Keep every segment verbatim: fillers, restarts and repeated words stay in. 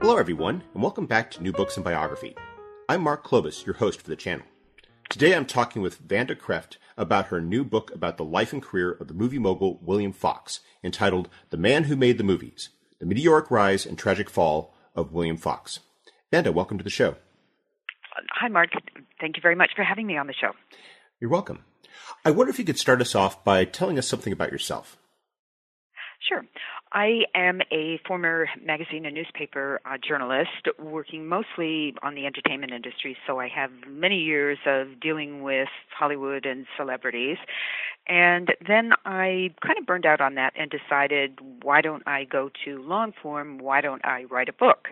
Hello, everyone, and welcome back to New Books in Biography. I'm Mark Clovis, your host for the channel. Today I'm talking with Vanda Kreft about her new book about the life and career of the movie mogul William Fox, entitled The Man Who Made the Movies, The Meteoric Rise and Tragic Fall of William Fox. Vanda, welcome to the show. Hi, Mark. Thank you very much for having me on the show. You're welcome. I wonder if you could start us off by telling us something about yourself. Sure. I am a former magazine and newspaper uh, journalist working mostly on the entertainment industry, so I have many years of dealing with Hollywood and celebrities. And then I kind of burned out on that and decided, why don't I go to long form? Why don't I write a book?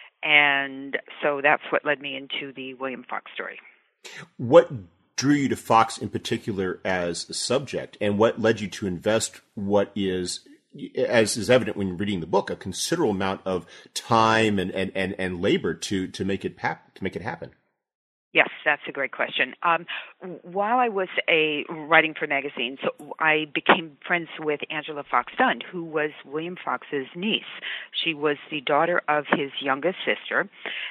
And so that's what led me into the William Fox story. What drew you to Fox in particular as a subject, and what led you to invest what is, as is evident when reading the book, a considerable amount of time and, and, and, and labor to, to make it pap- to make it happen? Yes, that's a great question. Um, while I was a writing for magazines, I became friends with Angela Fox Dunn, who was William Fox's niece. She was the daughter of his youngest sister,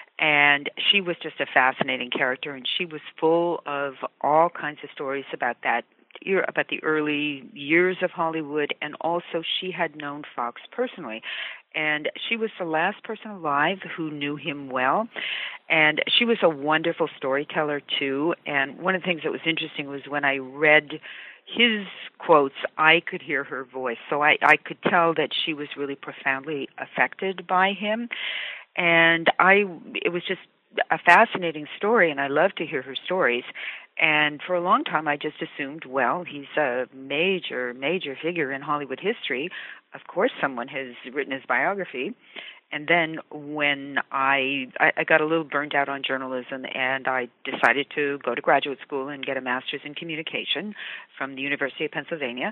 and she was just a fascinating character, and she was full of all kinds of stories about that about the early years of Hollywood, and also she had known Fox personally. And she was the last person alive who knew him well. And she was a wonderful storyteller, too. And one of the things that was interesting was when I read his quotes, I could hear her voice. So I, I could tell that she was really profoundly affected by him. And I, it was just a fascinating story, and I love to hear her stories. And for a long time, I just assumed, well, he's a major, major figure in Hollywood history. Of course, someone has written his biography. And then when I, I, I got a little burnt out on journalism, and I decided to go to graduate school and get a master's in communication from the University of Pennsylvania.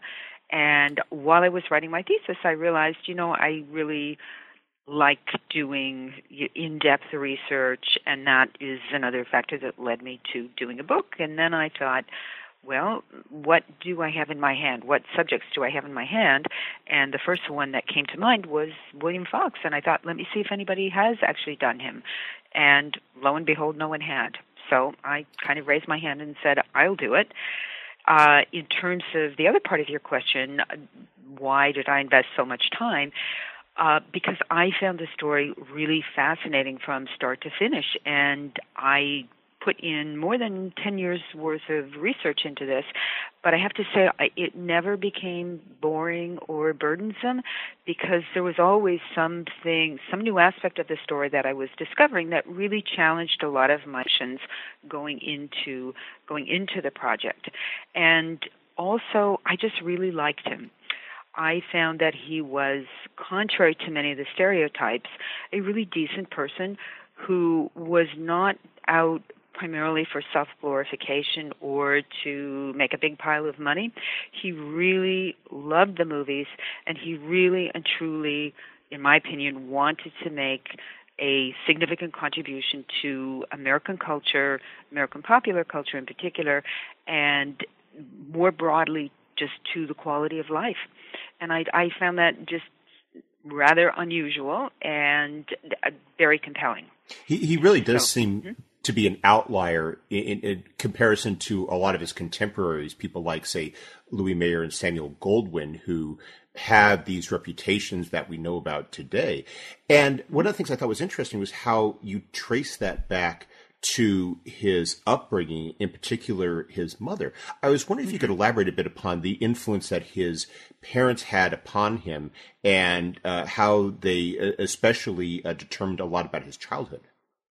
And while I was writing my thesis, I realized, you know, I really like doing in-depth research, and that is another factor that led me to doing a book. And then I thought, well, what do I have in my hand? What subjects do I have in my hand? And the first one that came to mind was William Fox, and I thought, let me see if anybody has actually done him. And lo and behold, no one had. So I kind of raised my hand and said, I'll do it. Uh, in terms of the other part of your question, why did I invest so much time? Uh, because I found the story really fascinating from start to finish, and I put in more than ten years worth of research into this, but I have to say I, it never became boring or burdensome, because there was always something, some new aspect of the story that I was discovering that really challenged a lot of my emotions going into, going into the project. And also, I just really liked him. I found that he was, contrary to many of the stereotypes, a really decent person who was not out primarily for self-glorification or to make a big pile of money. He really loved the movies, and he really and truly, in my opinion, wanted to make a significant contribution to American culture, American popular culture in particular, and more broadly, just to the quality of life. And I, I found that just rather unusual and uh, very compelling. He, he really does so, seem mm-hmm. to be an outlier in, in comparison to a lot of his contemporaries, people like, say, Louis Mayer and Samuel Goldwyn, who have these reputations that we know about today. And one of the things I thought was interesting was how you trace that back to his upbringing, in particular his mother. I was wondering if you could elaborate a bit upon the influence that his parents had upon him, and uh, how they uh, especially uh, determined a lot about his childhood.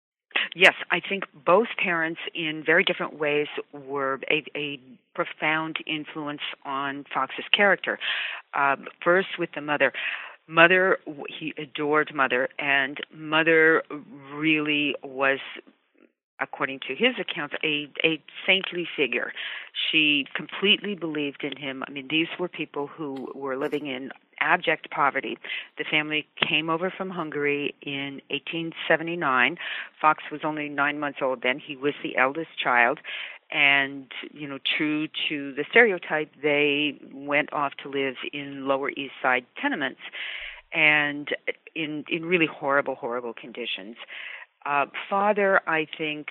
Yes, I think both parents in very different ways were a, a profound influence on Fox's character. Um, first with the mother. Mother, he adored Mother, and Mother really was, according to his accounts, a, a saintly figure. She completely believed in him. I mean, these were people who were living in abject poverty. The family came over from Hungary in eighteen seventy-nine. Fox was only nine months old then. He was the eldest child. And, you know, true to the stereotype, they went off to live in Lower East Side tenements. and in in really horrible, horrible conditions. Uh, father, I think,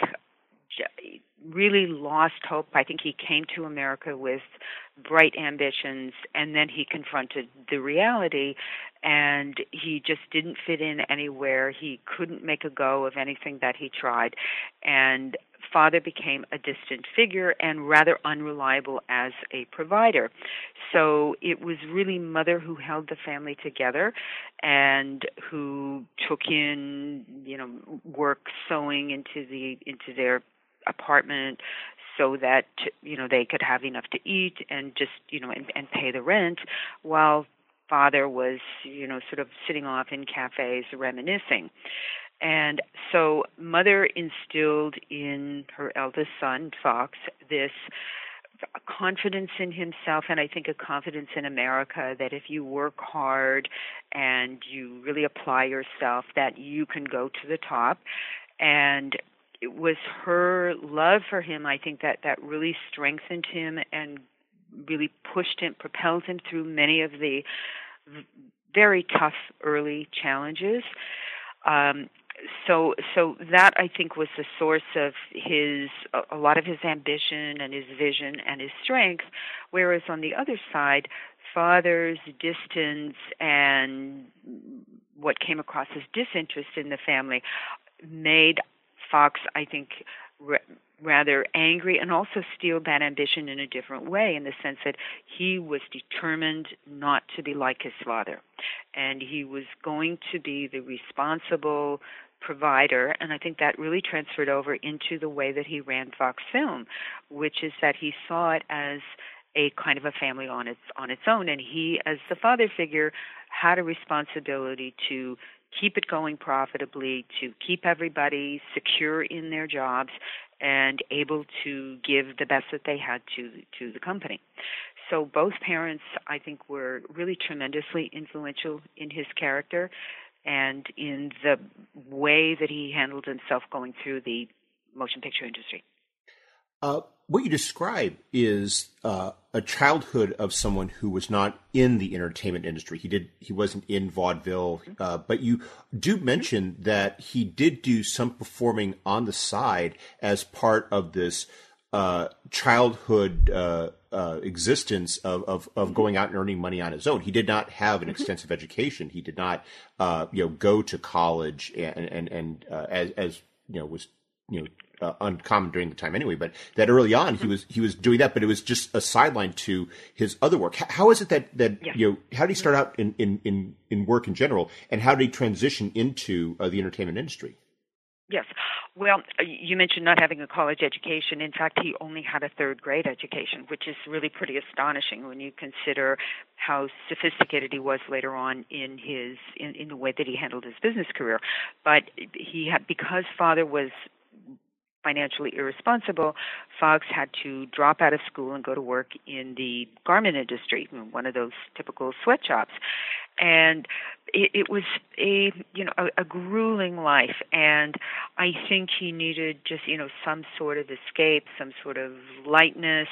really lost hope. I think he came to America with bright ambitions, and then he confronted the reality, and he just didn't fit in anywhere. He couldn't make a go of anything that he tried, and father became a distant figure and rather unreliable as a provider. So it was really mother who held the family together and who took in, you know, work sewing into the into their apartment so that, you know, they could have enough to eat and just, you know, and, and pay the rent, while father was, you know, sort of sitting off in cafes reminiscing. And so mother instilled in her eldest son, Fox, this confidence in himself, and I think a confidence in America, that if you work hard and you really apply yourself, that you can go to the top. And it was her love for him, I think, that, that really strengthened him and really pushed him, propelled him through many of the very tough early challenges. Um, so, so that, I think, was the source of his, a lot of his ambition and his vision and his strength. Whereas on the other side, father's distance and what came across as disinterest in the family made Fox, I think, r- rather angry, and also steeled that ambition in a different way, in the sense that he was determined not to be like his father. And he was going to be the responsible provider, and I think that really transferred over into the way that he ran Fox Film, which is that he saw it as a kind of a family on its on its own, and he, as the father figure, had a responsibility to keep it going profitably, to keep everybody secure in their jobs and able to give the best that they had to to the company. So both parents, I think, were really tremendously influential in his character and in the way that he handled himself going through the motion picture industry. Uh, what you describe is uh, a childhood of someone who was not in the entertainment industry. He did. He wasn't in vaudeville, uh, but you do mention that he did do some performing on the side as part of this uh, childhood uh, uh, existence of, of, of going out and earning money on his own. He did not have an extensive education. He did not, uh, you know, go to college and and and uh, as as you know was you know. Uh, uncommon during the time anyway, but that early on he was he was doing that, but it was just a sideline to his other work. How, how is it that that yeah. you know how did he start out in, in, in, in work in general, and how did he transition into uh, the entertainment industry? Yes. Well, you mentioned not having a college education. In fact, he only had a third grade education, which is really pretty astonishing when you consider how sophisticated he was later on in his in, in the way that he handled his business career. But he had, because father was financially irresponsible, Fox had to drop out of school and go to work in the garment industry, one of those typical sweatshops. And it, it was a, you know, a, a grueling life. And I think he needed just, you know, some sort of escape, some sort of lightness.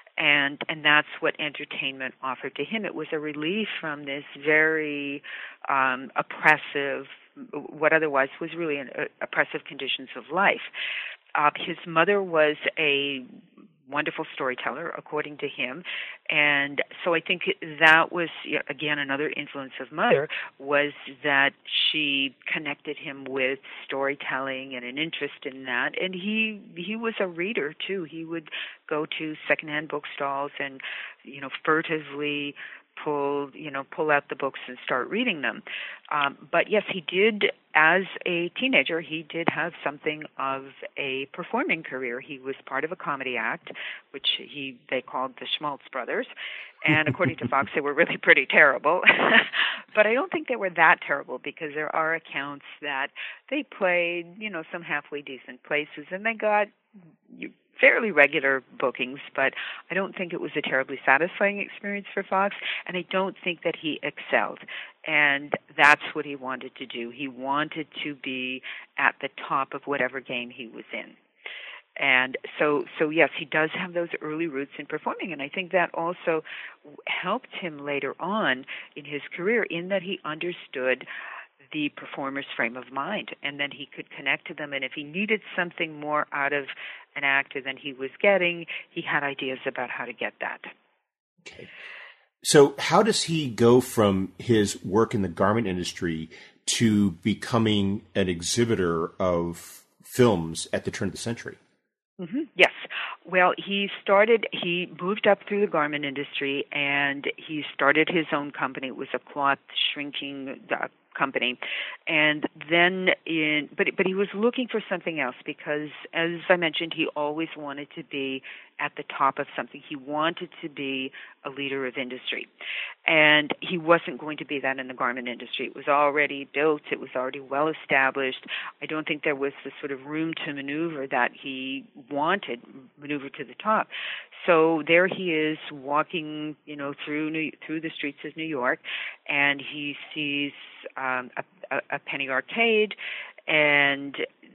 And and that's what entertainment offered to him. It was a relief from this very um, oppressive, what otherwise was really an uh, oppressive conditions of life. Uh, his mother was a wonderful storyteller, according to him, and so I think that was, again, another influence of mother, was that she connected him with storytelling and an interest in that, and he he was a reader, too. He would go to secondhand bookstalls and, you know, furtively pull, you know, pull out the books and start reading them. Um, but yes, he did, as a teenager, he did have something of a performing career. He was part of a comedy act, which he they called the Schmaltz Brothers. And according to Fox, they were really pretty terrible. But I don't think they were that terrible, because there are accounts that they played, you know, some halfway decent places, and they got fairly regular bookings, but I don't think it was a terribly satisfying experience for Fox, and I don't think that he excelled. And that's what he wanted to do. He wanted to be at the top of whatever game he was in. And so, so yes, he does have those early roots in performing, and I think that also helped him later on in his career in that he understood the performer's frame of mind, and then he could connect to them. And if he needed something more out of an actor than he was getting, he had ideas about how to get that. Okay. So how does he go from his work in the garment industry to becoming an exhibitor of films at the turn of the century? Mm-hmm. Yes. Well, he started, he moved up through the garment industry, and he started his own company. It was a cloth shrinking uh, company. And then in, but, but he was looking for something else because, as I mentioned, he always wanted to be at the top of something. He wanted to be a leader of industry. And he wasn't going to be that in the garment industry. It was already built. It was already well established. I don't think there was the sort of room to maneuver that he wanted, maneuver to the top. So there he is walking, you know, through New, through the streets of New York, and he sees um, a, a, a penny arcade and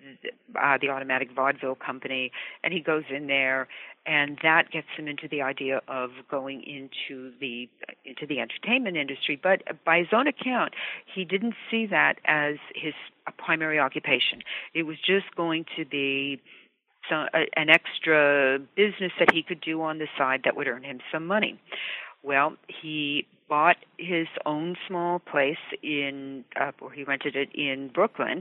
uh, the Automatic Vaudeville Company, and he goes in there, and that gets him into the idea of going into the into the entertainment industry. But by his own account, he didn't see that as his a primary occupation. It was just going to be So, uh, an extra business that he could do on the side that would earn him some money. Well, he bought his own small place in, uh, or he rented it in Brooklyn,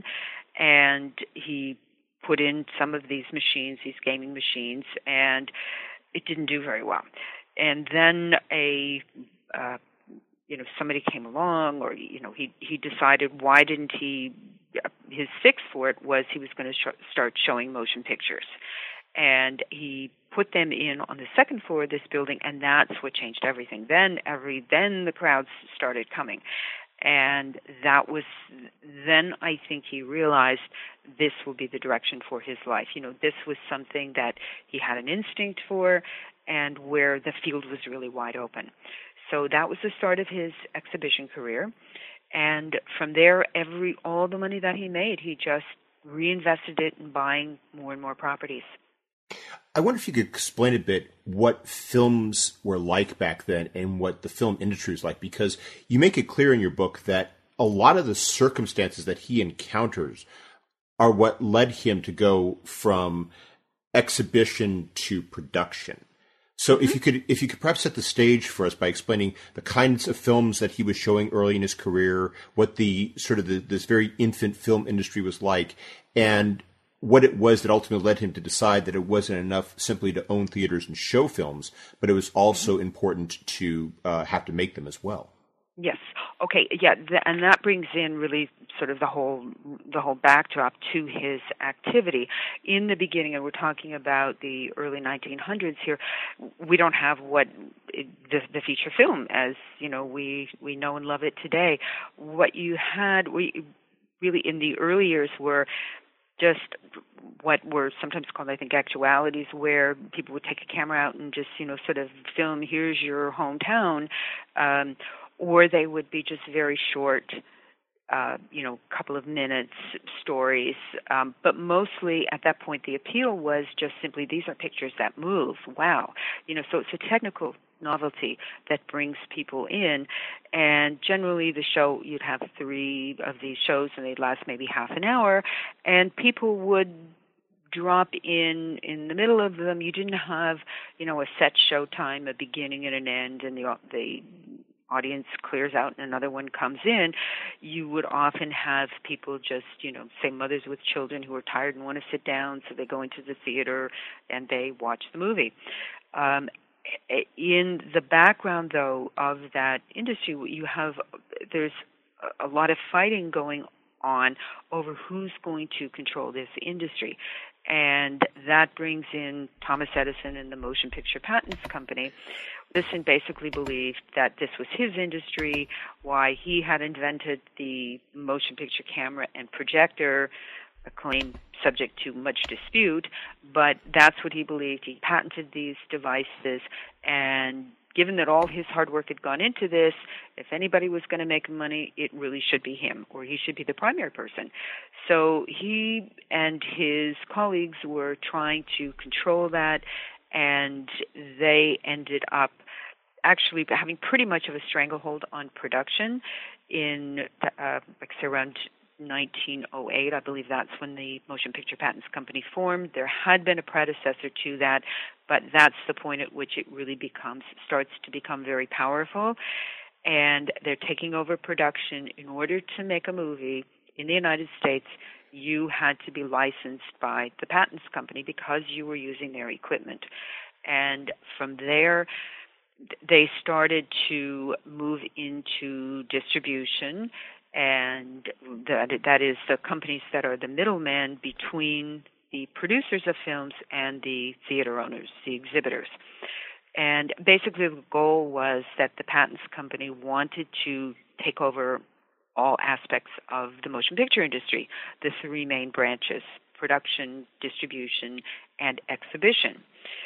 and he put in some of these machines, these gaming machines, and it didn't do very well. And then a uh, you know, somebody came along, or, you know, he, he decided why didn't he, his fix for it was he was going to sh- start showing motion pictures. And he put them in on the second floor of this building, and that's what changed everything. Then every, then the crowds started coming. And that was, then I think he realized this will be the direction for his life. You know, this was something that he had an instinct for, and where the field was really wide open. So that was the start of his exhibition career. And from there, every all the money that he made, he just reinvested it in buying more and more properties. I wonder if you could explain a bit what films were like back then and what the film industry was like, because you make it clear in your book that a lot of the circumstances that he encounters are what led him to go from exhibition to production. So if you could, if you could perhaps set the stage for us by explaining the kinds of films that he was showing early in his career, what the sort of the, this very infant film industry was like, and what it was that ultimately led him to decide that it wasn't enough simply to own theaters and show films, but it was also important to uh, have to make them as well. Yes. Okay. Yeah, th- and that brings in really sort of the whole the whole backdrop to his activity. In the beginning, and we're talking about the early nineteen hundreds here, we don't have what it, the, the feature film as you know we we know and love it today. What you had, we really in the early years were just what were sometimes called, I think, actualities, where people would take a camera out and just, you know, sort of film, here's your hometown, um, or they would be just very short, uh, you know, couple of minutes stories. Um, but mostly at that point, the appeal was just simply, these are pictures that move. Wow. You know, so it's a technical novelty that brings people in. And generally the show, you'd have three of these shows and they'd last maybe half an hour, and people would drop in in the middle of them. You didn't have, you know, a set show time, a beginning and an end, and the the audience clears out and another one comes in. You would often have people just, you know, say mothers with children who are tired and want to sit down, so they go into the theater and they watch the movie. Um, in the background, though, of that industry, you have, there's a lot of fighting going on over who's going to control this industry. And that brings in Thomas Edison and the Motion Picture Patents Company. Edison basically believed that this was his industry, why he had invented the motion picture camera and projector, a claim subject to much dispute, but that's what he believed. He patented these devices, and given that all his hard work had gone into this, if anybody was going to make money, it really should be him, or he should be the primary person. So he and his colleagues were trying to control that, and they ended up actually having pretty much of a stranglehold on production in, uh, like say, around nineteen oh eight, I believe that's when the Motion Picture Patents Company formed. There had been a predecessor to that, but that's the point at which it really becomes starts to become very powerful. And they're taking over production. In order to make a movie in the United States, you had to be licensed by the Patents Company because you were using their equipment. And from there, they started to move into distribution, and that that is the companies that are the middlemen between the producers of films and the theater owners, the exhibitors. And basically the goal was that the Patents Company wanted to take over all aspects of the motion picture industry, the three main branches: production, distribution, and exhibition.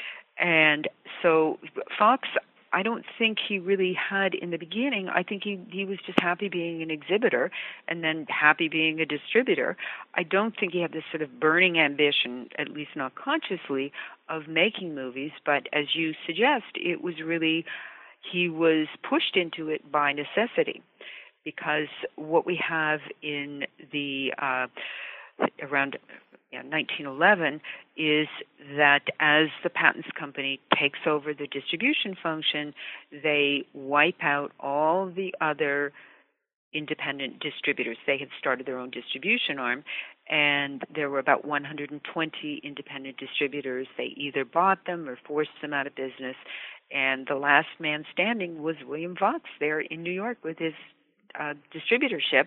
And so Fox, I don't think he really had in the beginning. I think he, he was just happy being an exhibitor and then happy being a distributor. I don't think he had this sort of burning ambition, at least not consciously, of making movies. But as you suggest, it was really, he was pushed into it by necessity, because what we have in the, uh, around Yeah, nineteen eleven is that as the Patents Company takes over the distribution function, they wipe out all the other independent distributors. They had started their own distribution arm, and there were about one hundred twenty independent distributors. They either bought them or forced them out of business, and the last man standing was William Fox there in New York with his uh, distributorship,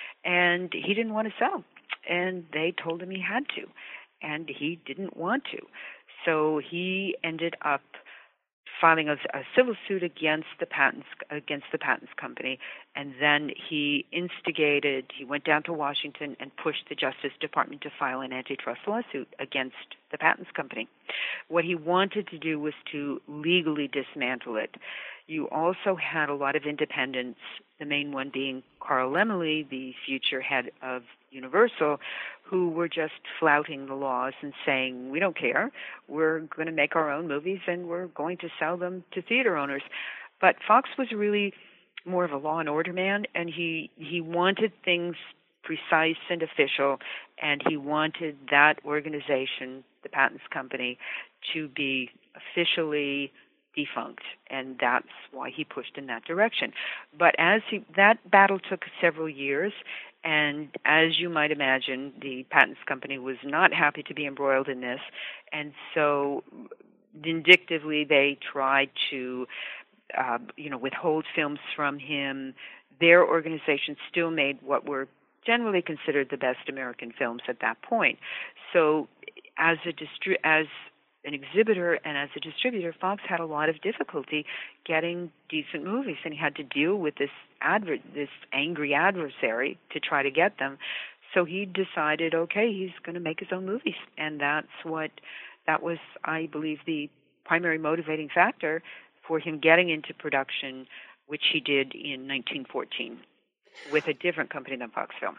and he didn't want to sell. And they told him he had to, and he didn't want to. So he ended up filing a, a civil suit against the patents against the patents company, and then he instigated. He went down to Washington and pushed the Justice Department to file an antitrust lawsuit against the patents company. What he wanted to do was to legally dismantle it. You also had a lot of independents, the main one being Carl Laemmle, the future head of Universal, who were just flouting the laws and saying, we don't care, we're going to make our own movies and we're going to sell them to theater owners. But Fox was really more of a law and order man, and he, he wanted things precise and official, and he wanted that organization, the Patents Company, to be officially defunct, and that's why he pushed in that direction. But as he, that battle took several years, and as you might imagine, the Patents Company was not happy to be embroiled in this, and so vindictively they tried to, uh, you know, withhold films from him. Their organization still made what were generally considered the best American films at that point. So, as a distri- as an exhibitor and as a distributor, Fox had a lot of difficulty getting decent movies, and he had to deal with this adver- this angry adversary to try to get them. So he decided, okay, he's going to make his own movies, and that's what that was, I believe, the primary motivating factor for him getting into production, which he did in nineteen fourteen with a different company than Fox Film.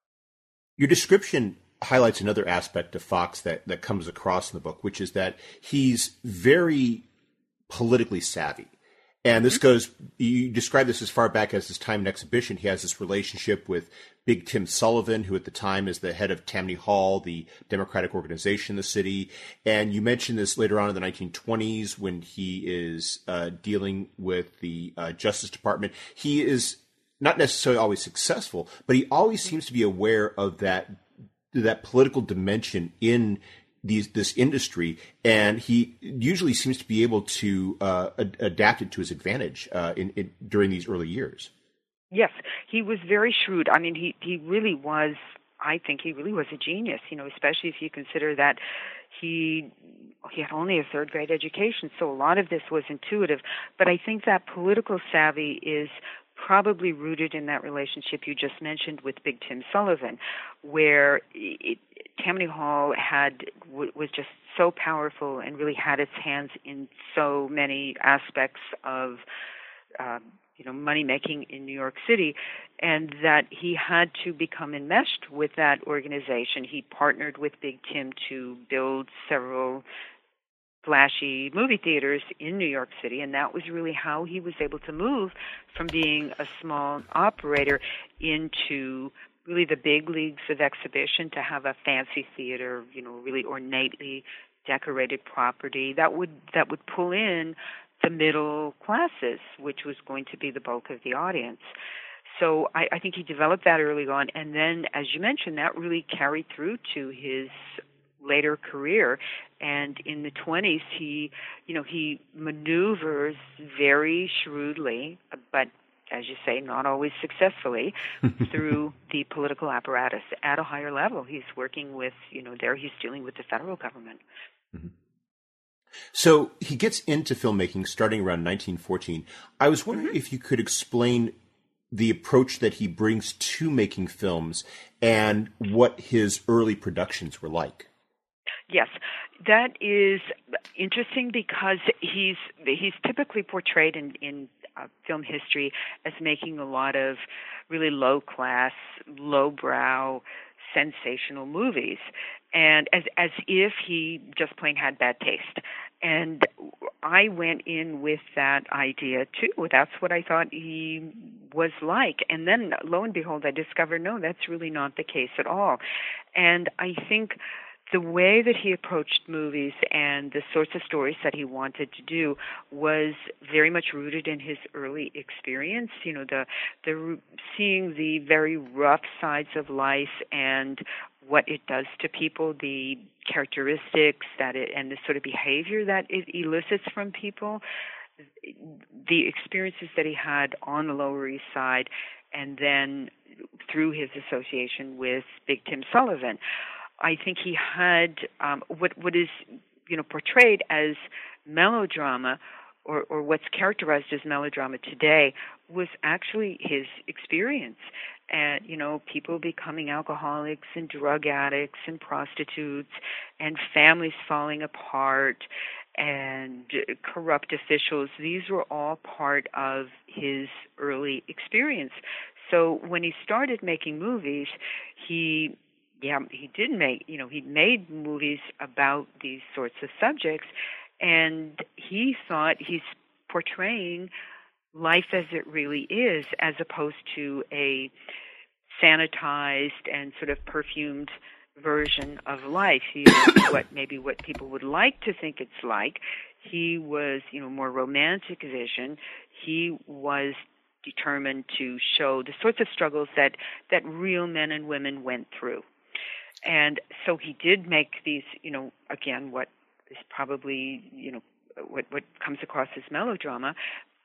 Your description highlights another aspect of Fox that, that comes across in the book, which is that he's very politically savvy. And this goes, you describe this as far back as his time in exhibition. He has this relationship with Big Tim Sullivan, who at the time is the head of Tammany Hall, the Democratic organization in the city. And you mentioned this later on in the nineteen twenties when he is uh, dealing with the uh, Justice Department. He is not necessarily always successful, but he always seems to be aware of that that political dimension in these, this industry, and he usually seems to be able to uh, ad- adapt it to his advantage uh, in, in during these early years. Yes, he was very shrewd. I mean, he, he really was, I think he really was a genius, you know, especially if you consider that he he had only a third grade education, so a lot of this was intuitive. But I think that political savvy is probably rooted in that relationship you just mentioned with Big Tim Sullivan, where it, Tammany Hall had w- was just so powerful and really had its hands in so many aspects of uh, you know money making in New York City, and that he had to become enmeshed with that organization. He partnered with Big Tim to build several flashy movie theaters in New York City, and that was really how he was able to move from being a small operator into really the big leagues of exhibition, to have a fancy theater, you know, really ornately decorated property that would that would pull in the middle classes, which was going to be the bulk of the audience. So I, I think he developed that early on, and then, as you mentioned, that really carried through to his later career. And in the twenties, he, you know, he maneuvers very shrewdly, but as you say, not always successfully, through the political apparatus at a higher level. He's working with, you know, there he's dealing with the federal government. Mm-hmm. So he gets into filmmaking starting around nineteen fourteen. I was wondering mm-hmm. if you could explain the approach that he brings to making films and what his early productions were like. Yes, that is interesting because he's he's typically portrayed in, in uh, film history as making a lot of really low-class, low-brow, sensational movies, and as as if he just plain had bad taste. And I went in with that idea too. That's what I thought he was like. And then, lo and behold, I discovered, no, that's really not the case at all. And I think the way that he approached movies and the sorts of stories that he wanted to do was very much rooted in his early experience. You know, the the seeing the very rough sides of life and what it does to people, the characteristics that it and the sort of behavior that it elicits from people, the experiences that he had on the Lower East Side, and then through his association with Big Tim Sullivan. I think he had um, what what is you know portrayed as melodrama, or, or what's characterized as melodrama today, was actually his experience. And you know, people becoming alcoholics and drug addicts and prostitutes, and families falling apart, and corrupt officials. These were all part of his early experience. So when he started making movies, he Yeah, he did make, you know, he made movies about these sorts of subjects, and he thought he's portraying life as it really is, as opposed to a sanitized and sort of perfumed version of life. He was what maybe what people would like to think it's like. He was, you know, more romantic vision. He was determined to show the sorts of struggles that, that real men and women went through. And so he did make these, you know, again, what is probably, you know, what, what comes across as melodrama,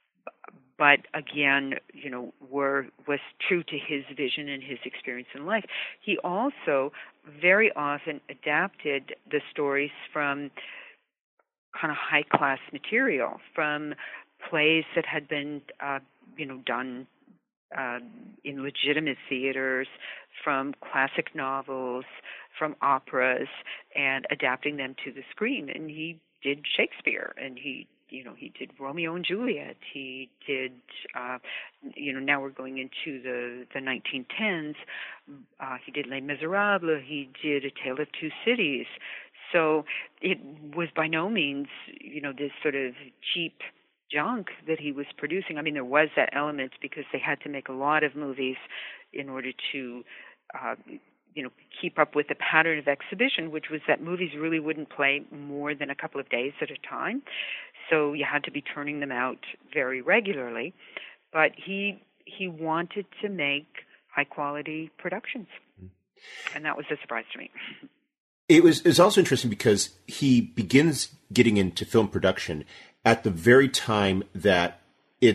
but again, you know, were was true to his vision and his experience in life. He also very often adapted the stories from kind of high-class material, from plays that had been, uh, you know, done Uh, in legitimate theaters, from classic novels, from operas, and adapting them to the screen. And he did Shakespeare, and he, you know, he did Romeo and Juliet. He did, uh, you know, now we're going into the, the nineteen tens. Uh, he did Les Miserables. He did A Tale of Two Cities. So it was by no means, you know, this sort of cheap junk that he was producing. I mean, there was that element because they had to make a lot of movies in order to, uh, you know, keep up with the pattern of exhibition, which was that movies really wouldn't play more than a couple of days at a time. So you had to be turning them out very regularly. But he he wanted to make high-quality productions, and that was a surprise to me. It was, it was also interesting because he begins getting into film production at the very time that it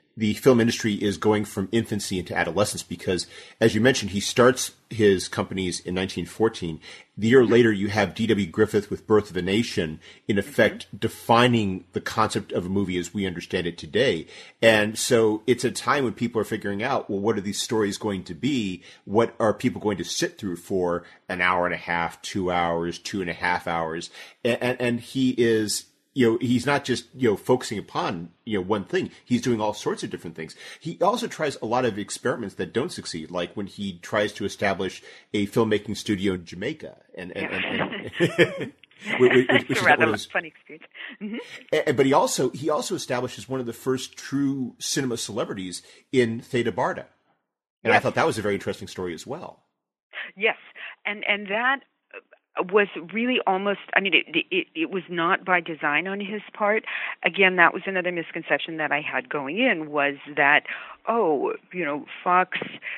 the film industry is going from infancy into adolescence because, as you mentioned, he starts his companies in nineteen fourteen. The year later, you have D W Griffith with Birth of a Nation, in effect mm-hmm. defining the concept of a movie as we understand it today. And so it's a time when people are figuring out, well, what are these stories going to be? What are people going to sit through for an hour and a half, two hours, two and a half hours? And, and, and he is... You know, he's not just, you know, focusing upon, you know, one thing. He's doing all sorts of different things. He also tries a lot of experiments that don't succeed, like when he tries to establish a filmmaking studio in Jamaica. And, and, and, and which, which, which is a rather those, funny experience. Mm-hmm. And, but he also, he also establishes one of the first true cinema celebrities in Theda Barda. And yes. I thought that was a very interesting story as well. Yes. And, and that, was really almost, I mean, it, it it was not by design on his part. Again, that was another misconception that I had going in, was that, oh, you know, Fox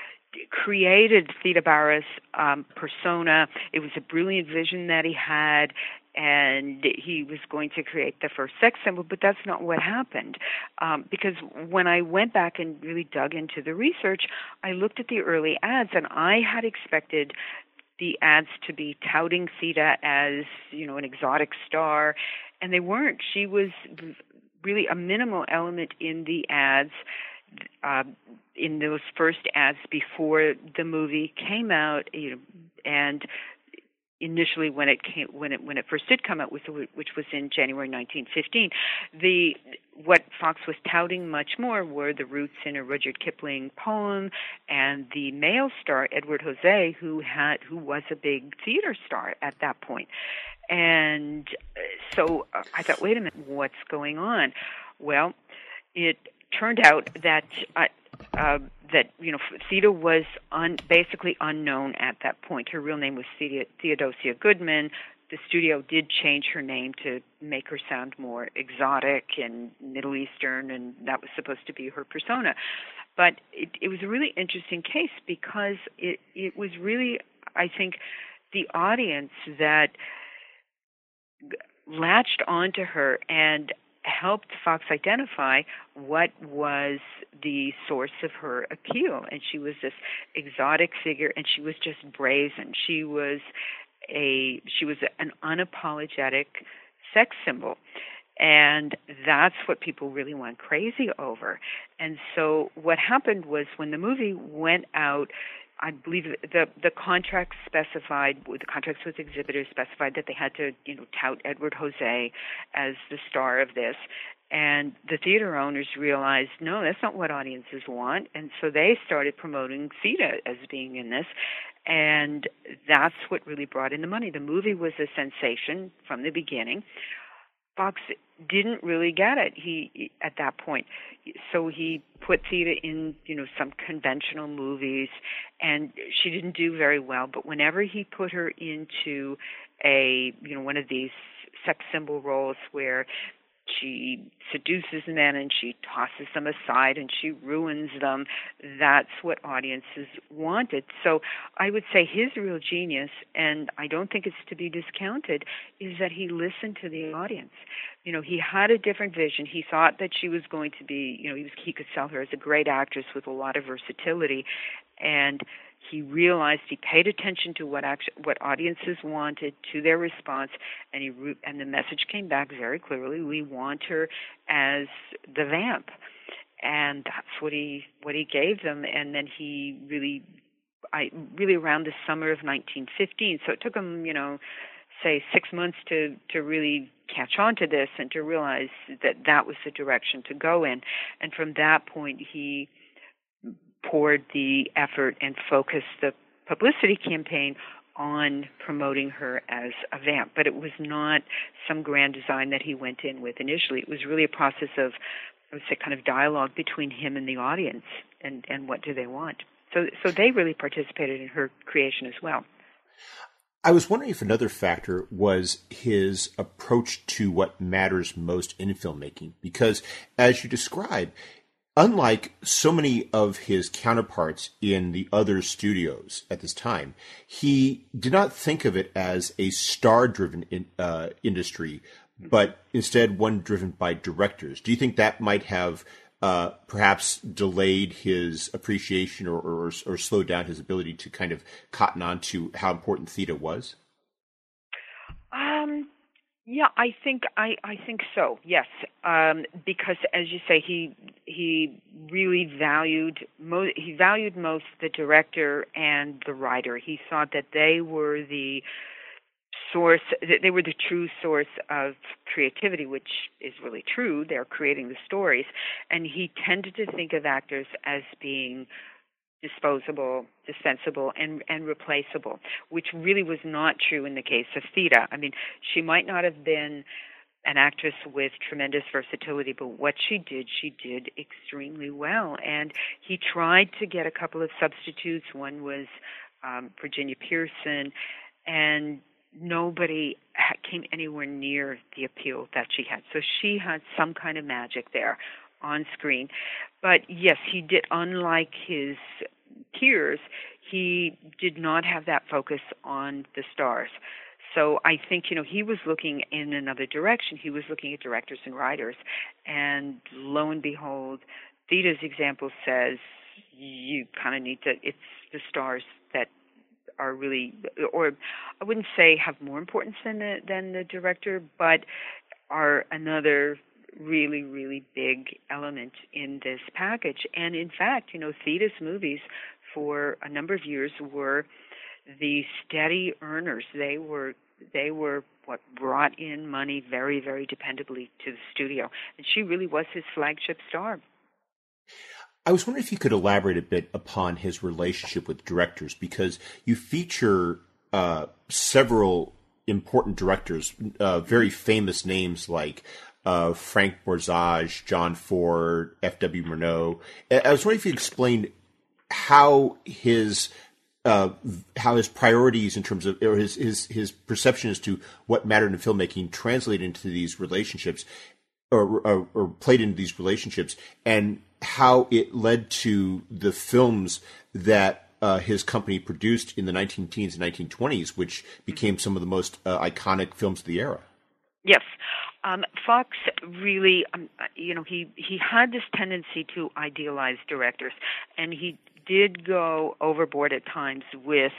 created Theda Barda's um, persona. It was a brilliant vision that he had, and he was going to create the first sex symbol, but that's not what happened. Um, because when I went back and really dug into the research, I looked at the early ads, and I had expected the ads to be touting Theda as, you know, an exotic star, and they weren't. She was really a minimal element in the ads, uh, in those first ads before the movie came out, you know, and initially when it came, when it when it first did come out, which, which was in January nineteen fifteen, the what Fox was touting much more were the roots in a Rudyard Kipling poem and the male star Edward Jose, who had who was a big theater star at that point. And so I thought, wait a minute, what's going on? Well, it turned out that uh, uh, that you know Theda was un, basically unknown at that point. Her real name was Theda, Theodosia Goodman. The studio did change her name to make her sound more exotic and Middle Eastern, and that was supposed to be her persona. But it, it was a really interesting case because it, it was really, I think, the audience that latched onto her and helped Fox identify what was the source of her appeal. And she was this exotic figure, and she was just brazen. She was a she was an unapologetic sex symbol. And that's what people really went crazy over. And so what happened was when the movie went out, I believe the the contract specified, the contracts with exhibitors specified that they had to, you know, tout Edward Jose as the star of this. And the theater owners realized, no, that's not what audiences want. And so they started promoting Theda as being in this. And that's what really brought in the money. The movie was a sensation from the beginning. Fox didn't really get it. He at that point, so he put Theda in, you know, some conventional movies, and she didn't do very well. But whenever he put her into a, you know, one of these sex symbol roles where she seduces men and she tosses them aside and she ruins them, that's what audiences wanted. So I would say his real genius, and I don't think it's to be discounted, is that he listened to the audience. You know, he had a different vision. He thought that she was going to be, you know, he, was, he could sell her as a great actress with a lot of versatility, and he realized, he paid attention to what act- what audiences wanted, to their response, and he re- and the message came back very clearly: we want her as the vamp, and that's what he what he gave them. And then he really, I really around the summer of nineteen fifteen. So it took him, you know, say six months to to really catch on to this and to realize that that was the direction to go in. And from that point, he poured the effort and focused the publicity campaign on promoting her as a vamp. But it was not some grand design that he went in with initially. It was really a process of, I would say, kind of dialogue between him and the audience, and, and what do they want. So, so they really participated in her creation as well. I was wondering if another factor was his approach to what matters most in filmmaking, because as you describe, unlike so many of his counterparts in the other studios at this time, he did not think of it as a star-driven in, uh, industry, but instead one driven by directors. Do you think that might have uh, perhaps delayed his appreciation or, or, or slowed down his ability to kind of cotton on to how important Theda was? Um, yeah, I think I, I think so. Yes, um, because as you say, he he really valued mo- he valued most the director and the writer. He thought that they were the source, they were the true source of creativity, which is really true. They're creating the stories, and he tended to think of actors as being disposable, dispensable, and and replaceable, which really was not true in the case of Theda. I mean, she might not have been an actress with tremendous versatility, but what she did, she did extremely well. And he tried to get a couple of substitutes. One was um, Virginia Pearson, and nobody ha- came anywhere near the appeal that she had. So she had some kind of magic there on screen. But yes, he did, unlike his peers, he did not have that focus on the stars. So I think, you know, he was looking in another direction. He was looking at directors and writers. And lo and behold, Theda's example says you kind of need to, it's the stars that are really, or I wouldn't say have more importance than the, than the director, but are another really, really big element in this package. And in fact, you know, Theda's movies for a number of years were the steady earners. They were they were what brought in money very, very dependably to the studio. And she really was his flagship star. I was wondering if you could elaborate a bit upon his relationship with directors, because you feature uh, several important directors, uh, very famous names like uh, Frank Borzage, John Ford, F W Murnau. I was wondering if you could explain how his uh, how his priorities in terms of, or his, his his perception as to what mattered in filmmaking translated into these relationships, or, or, or played into these relationships, and how it led to the films that uh, his company produced in the nineteen teens and nineteen twenties, which became some of the most uh, iconic films of the era. Yes. Um, Fox really, um, you know, he, he had this tendency to idealize directors, and he did go overboard at times with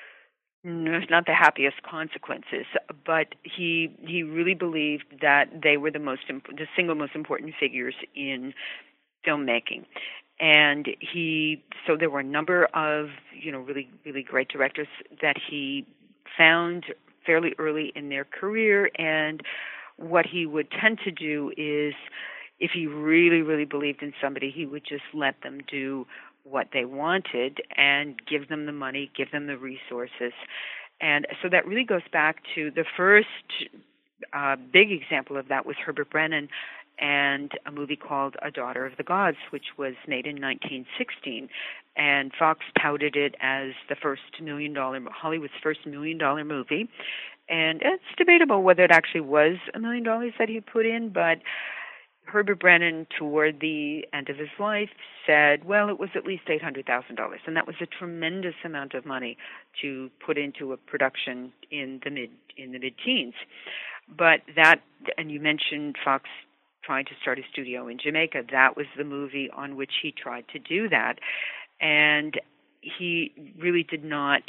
not the happiest consequences, but he he really believed that they were the most imp- the single most important figures in filmmaking. And he so there were a number of, you know, really really great directors that he found fairly early in their career, and what he would tend to do is, if he really really believed in somebody, he would just let them do what they wanted and give them the money, give them the resources. And so that really goes back to the first uh, big example of that was Herbert Brennan and a movie called A Daughter of the Gods, which was made in nineteen sixteen. And Fox touted it as the first million dollar, Hollywood's first million dollar movie. And it's debatable whether it actually was a million dollars that he put in, but Herbert Brennan, toward the end of his life, said, well, it was at least eight hundred thousand dollars, and that was a tremendous amount of money to put into a production in the mid in the mid-teens. But that, and you mentioned Fox trying to start a studio in Jamaica, that was the movie on which he tried to do that, and he really did not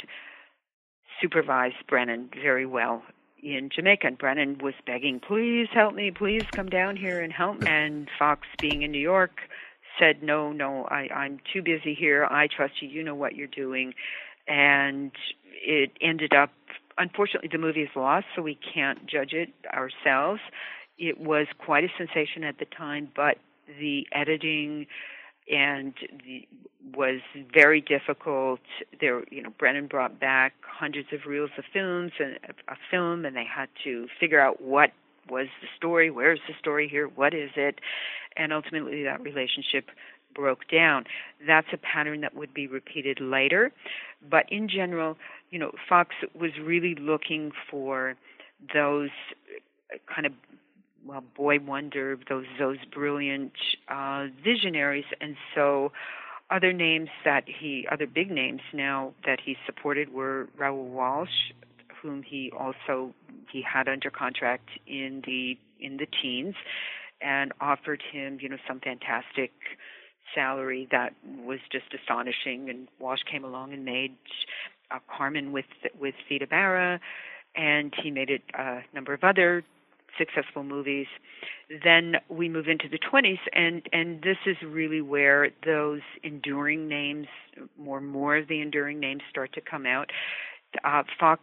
supervise Brennan very well in Jamaica. And Brennan was begging, please help me, please come down here and help. And Fox, being in New York, said, no, no, I, I'm too busy here. I trust you. You know what you're doing. And it ended up, unfortunately, the movie is lost, so we can't judge it ourselves. It was quite a sensation at the time, but the editing and the, was very difficult. There, you know, Brennan brought back hundreds of reels of films and a film, and they had to figure out what was the story, where's the story here, what is it, and ultimately that relationship broke down. That's a pattern that would be repeated later, but in general, you know, Fox was really looking for those kind of, well, boy wonder, those those brilliant uh, visionaries. And so other names that he, other big names now that he supported were Raoul Walsh, whom he also, he had under contract in the in the teens, and offered him, you know, some fantastic salary that was just astonishing. And Walsh came along and made uh, Carmen with with Theda Bara, and he made it a number of other successful movies. Then we move into the twenties, and, and this is really where those enduring names, more and more of the enduring names start to come out. Uh, Fox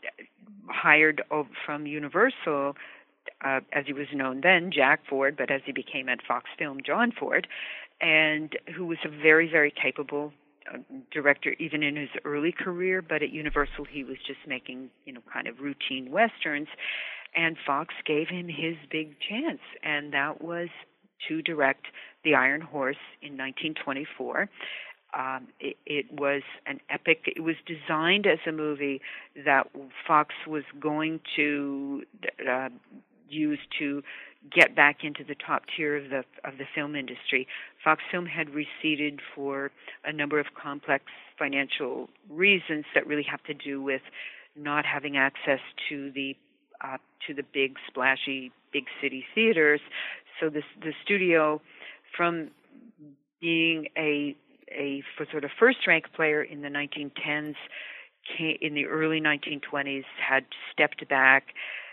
hired over from Universal, uh, as he was known then, Jack Ford, but as he became at Fox Film, John Ford, and who was a very, very capable uh, director even in his early career, but at Universal he was just making, you know, kind of routine westerns. And Fox gave him his big chance, and that was to direct The Iron Horse in nineteen twenty-four. Um, it, it was an epic. It was designed as a movie that Fox was going to uh, use to get back into the top tier of the of the film industry. Fox Film had receded for a number of complex financial reasons that really have to do with not having access to the Uh, to the big, splashy, big city theaters. So this, the studio, from being a a for sort of first-rank player in the nineteen tens, came, in the early nineteen twenties, had stepped back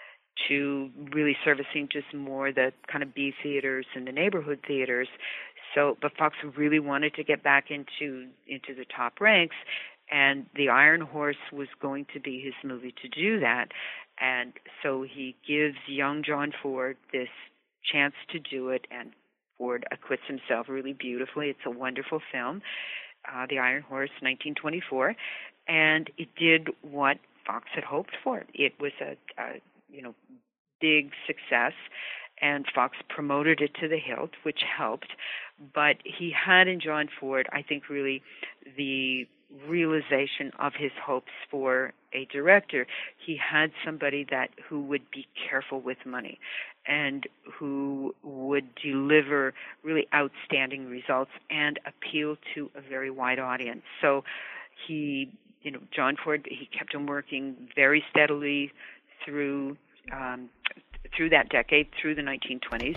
to really servicing just more the kind of B theaters and the neighborhood theaters. So, but Fox really wanted to get back into into the top ranks, and The Iron Horse was going to be his movie to do that. And so he gives young John Ford this chance to do it, and Ford acquits himself really beautifully. It's a wonderful film, uh, The Iron Horse, nineteen twenty-four, and it did what Fox had hoped for. It was a, a you know big success, and Fox promoted it to the hilt, which helped. But he had in John Ford, I think, really the realization of his hopes for a director. He had somebody that who would be careful with money and who would deliver really outstanding results and appeal to a very wide audience. So he, you know, John Ford, he kept him working very steadily through um, through that decade, through the nineteen twenties.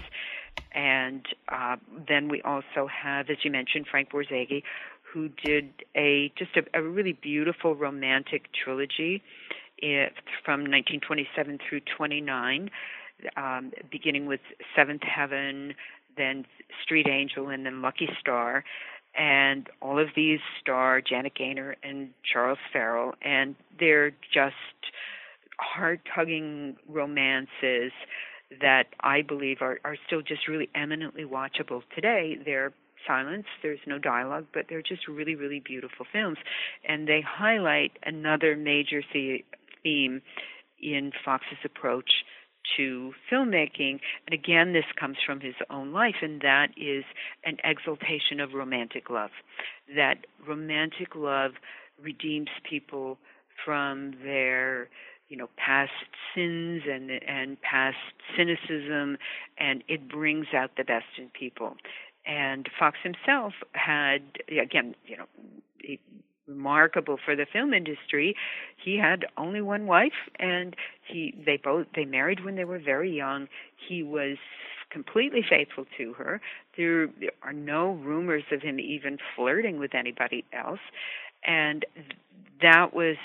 And uh, then we also have, as you mentioned, Frank Borzage, who did a just a, a really beautiful romantic trilogy it, from nineteen twenty-seven through twenty-nine, um, beginning with Seventh Heaven, then Street Angel, and then Lucky Star. And all of these star Janet Gaynor and Charles Farrell, and they're just heart-tugging romances that I believe are, are still just really eminently watchable today. They're silence, there's no dialogue, but they're just really, really beautiful films. And they highlight another major the- theme in Fox's approach to filmmaking. And again, this comes from his own life, and that is an exaltation of romantic love. That romantic love redeems people from their you know, past sins and and past cynicism, and it brings out the best in people. And Fox himself had, again, you know, he, remarkable for the film industry. He had only one wife, and he they both they married when they were very young. He was completely faithful to her. There are no rumors of him even flirting with anybody else, and that was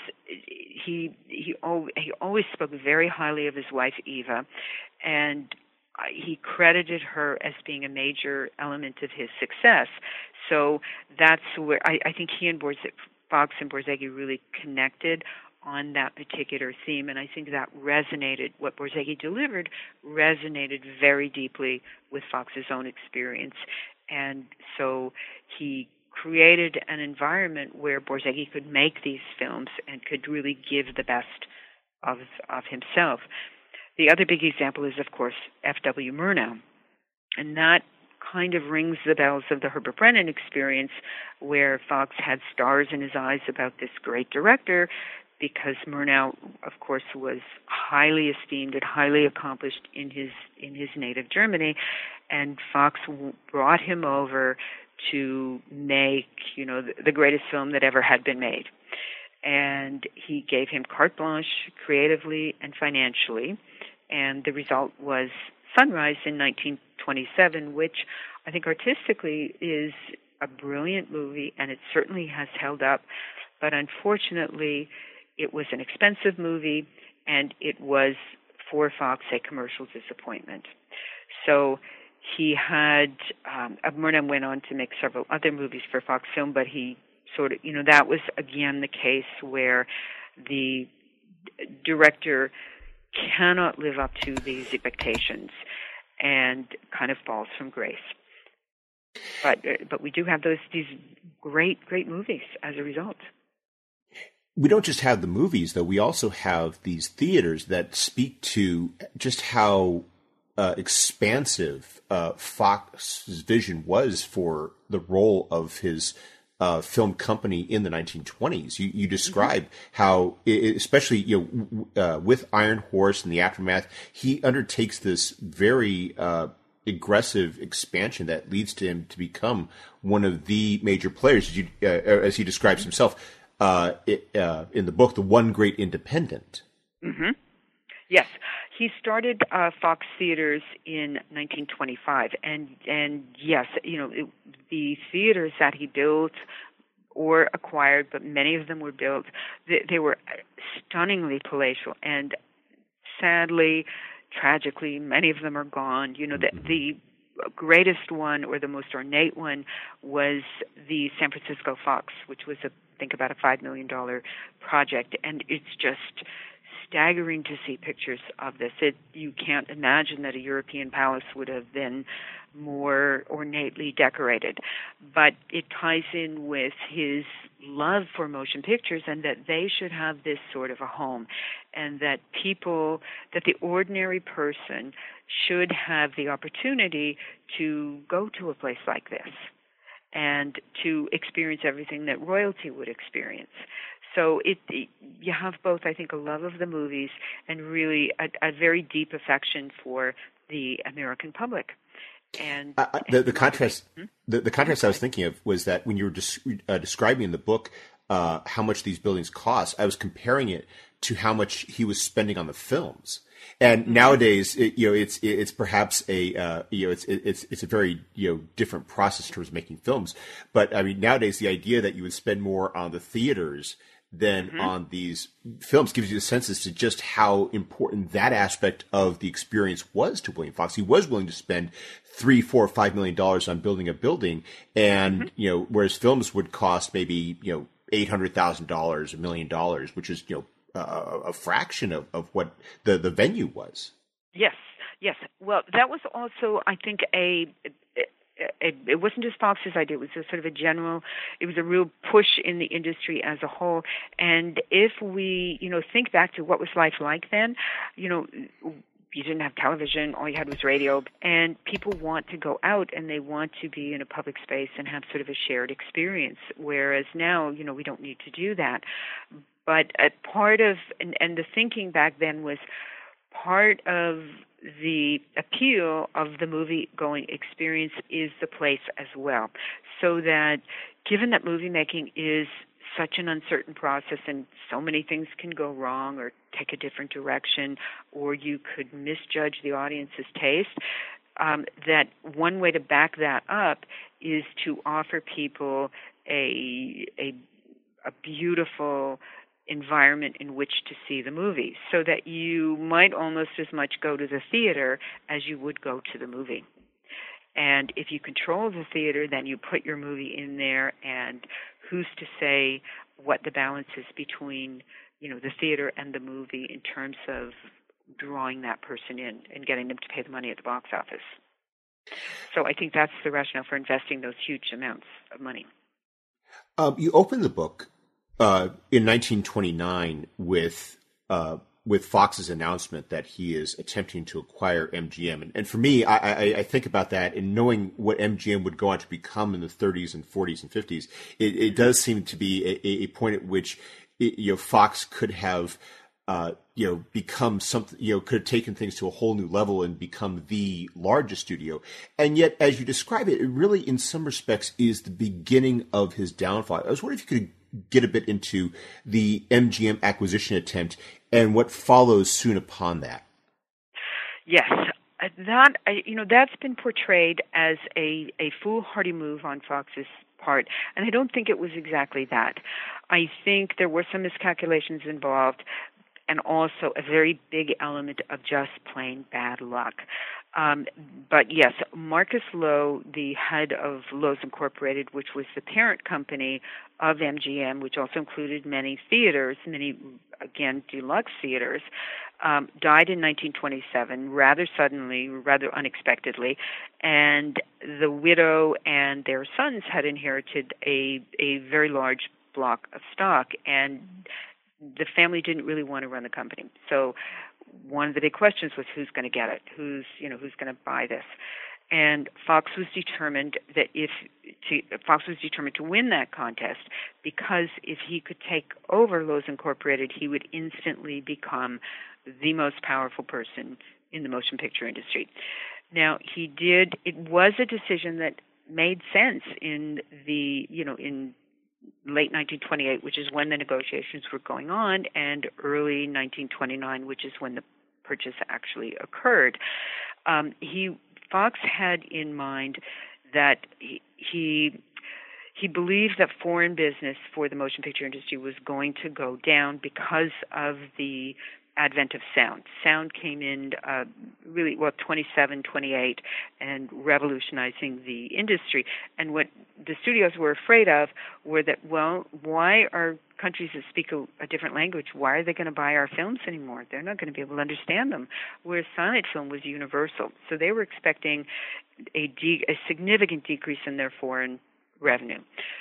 he he he always spoke very highly of his wife Eva, and he credited her as being a major element of his success. So that's where I, I think he and Borz- Fox and Borzage really connected on that particular theme, and I think that resonated, what Borzage delivered resonated very deeply with Fox's own experience. And so he created an environment where Borzage could make these films and could really give the best of of himself. The other big example is, of course, F W Murnau, and that kind of rings the bells of the Herbert Brennan experience, where Fox had stars in his eyes about this great director, because Murnau, of course, was highly esteemed and highly accomplished in his in his native Germany, and Fox w- brought him over to make, you know, the, the greatest film that ever had been made. And he gave him carte blanche creatively and financially, and the result was Sunrise in nineteen twenty-seven, which I think artistically is a brilliant movie, and it certainly has held up. But unfortunately, it was an expensive movie, and it was, for Fox, a commercial disappointment. So he had, um, Murnau went on to make several other movies for Fox Film, but he sort of, you know, that was again the case where the director cannot live up to these expectations and kind of falls from grace. But but we do have those these great, great movies as a result. We don't just have the movies, though. We also have these theaters that speak to just how uh, expansive uh, Fox's vision was for the role of his uh, film company in the nineteen twenties. You, you describe mm-hmm. how, especially you know, uh, with Iron Horse and the aftermath, he undertakes this very uh, aggressive expansion that leads to him to become one of the major players, as, you, uh, as he describes himself. Uh, it, uh, in the book, The One Great Independent. Mm-hmm. Yes. He started uh, Fox Theaters in nineteen twenty-five. And, and yes, you know, it, the theaters that he built or acquired, but many of them were built, they, they were stunningly palatial. And sadly, tragically, many of them are gone. You know, the, mm-hmm. the greatest one, or the most ornate one, was the San Francisco Fox, which was a think about a five million dollars project, and it's just staggering to see pictures of this. It, you can't imagine that a European palace would have been more ornately decorated, but it ties in with his love for motion pictures, and that they should have this sort of a home, and that people, that the ordinary person should have the opportunity to go to a place like this and to experience everything that royalty would experience. So it, it you have both, I think, a love of the movies and really a, a very deep affection for the American public. And uh, the, the contrast, hmm? the, the contrast I was thinking of was that when you were des- uh, describing in the book uh, how much these buildings cost, I was comparing it to how much he was spending on the films. And nowadays, it, you know, it's it's perhaps a uh, you know it's it's it's a very you know different process in terms of making films. But I mean, nowadays the idea that you would spend more on the theaters than mm-hmm. on these films gives you a sense as to just how important that aspect of the experience was to William Fox. He was willing to spend three, four, five million dollars on building a building, and mm-hmm. you know, whereas films would cost maybe you know eight hundred thousand dollars, a million dollars, which is you know. Uh, a fraction of, of what the, the venue was. Yes, yes. Well, that was also, I think, a, a, a it wasn't just Fox's idea. It was a sort of a general, it was a real push in the industry as a whole. And if we, you know, think back to what was life like then, you know, you didn't have television, all you had was radio, and people want to go out and they want to be in a public space and have sort of a shared experience, whereas now, you know, we don't need to do that. But a part of, and, and the thinking back then was part of the appeal of the movie-going experience is the place as well. So that given that movie making is such an uncertain process and so many things can go wrong or take a different direction, or you could misjudge the audience's taste, um, that one way to back that up is to offer people a a, a beautiful environment in which to see the movie, so that you might almost as much go to the theater as you would go to the movie. And if you control the theater, then you put your movie in there, and who's to say what the balance is between, you know, the theater and the movie in terms of drawing that person in and getting them to pay the money at the box office. So I think that's the rationale for investing those huge amounts of money. Um, you open the book Uh, in nineteen twenty-nine, with uh, with Fox's announcement that he is attempting to acquire M G M, and, and for me, I, I, I think about that, and knowing what M G M would go on to become in the thirties and forties and fifties, it, it does seem to be a, a point at which it, you know Fox could have uh, you know become something, you know, could have taken things to a whole new level and become the largest studio, and yet, as you describe it, it really, in some respects, is the beginning of his downfall. I was wondering if you could get a bit into the M G M acquisition attempt and what follows soon upon that. Yes. that I, you know, that's been portrayed as a, a foolhardy move on Fox's part, and I don't think it was exactly that. I think there were some miscalculations involved, and also a very big element of just plain bad luck. Um, but yes, Marcus Loew, the head of Loew's Incorporated, which was the parent company of M G M, which also included many theaters, many, again, deluxe theaters, um, died in nineteen twenty-seven, rather suddenly, rather unexpectedly, and the widow and their sons had inherited a, a very large block of stock, and the family didn't really want to run the company. So one of the big questions was who's going to get it? Who's, you know, who's going to buy this? And Fox was determined that if to, Fox was determined to win that contest, because if he could take over Loew's Incorporated, he would instantly become the most powerful person in the motion picture industry. Now, he did, it was a decision that made sense in the, you know, in late nineteen twenty-eight, which is when the negotiations were going on, and early nineteen twenty-nine, which is when the purchase actually occurred. Um, he Fox had in mind that he, he he believed that foreign business for the motion picture industry was going to go down because of the advent of sound. Sound came in uh, really, well, twenty-seven, twenty-eight, and revolutionizing the industry. And what the studios were afraid of were that, well, why are countries that speak a, a different language, why are they going to buy our films anymore? They're not going to be able to understand them. Whereas silent film was universal. So they were expecting a, de- a significant decrease in their foreign revenue.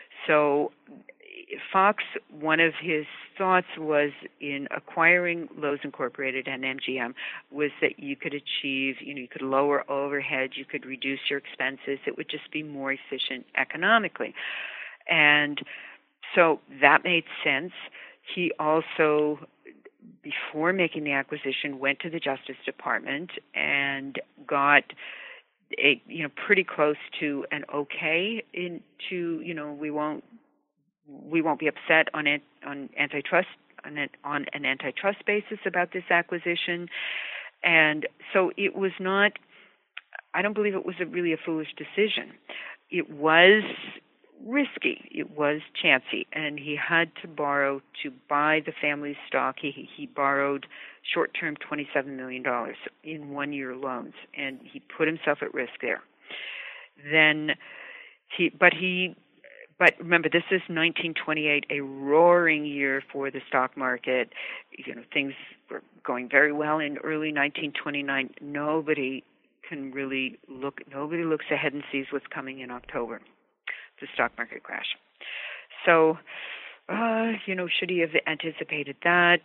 So Fox, one of his thoughts was in acquiring Loew's Incorporated and M G M was that you could achieve, you know, you could lower overhead, you could reduce your expenses. It would just be more efficient economically. And so that made sense. He also, before making the acquisition, went to the Justice Department and got a, you know, pretty close to an okay into, you know, we won't we won't be upset on it, on antitrust on, it, on an antitrust basis about this acquisition. And so it was not, I don't believe it was a really a foolish decision. It was risky. It was chancy. And he had to borrow to buy the family's stock. He, he borrowed short-term twenty-seven million dollars in one-year loans, and he put himself at risk there. Then he, but he, But remember, this is nineteen twenty-eight, a roaring year for the stock market. You know, things were going very well in early nineteen twenty-nine. Nobody can really look, nobody looks ahead and sees what's coming in October, the stock market crash. So, uh, you know, should he have anticipated that?